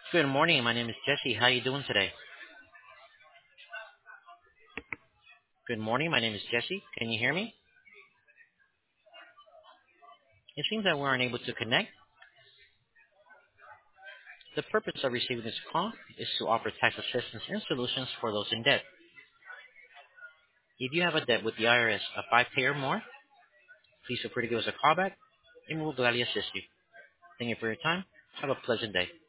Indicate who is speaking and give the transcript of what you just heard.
Speaker 1: Good morning. My name is Jesse. How you doing today? Good morning. My name is Jesse. Can you hear me? It seems that we're unable to connect. The purpose of receiving this call is to offer tax assistance and solutions for those in debt. If you have a debt with the IRS of 5K or more, please feel free to give us a call back and we will gladly assist you. Thank you for your time. Have a pleasant day.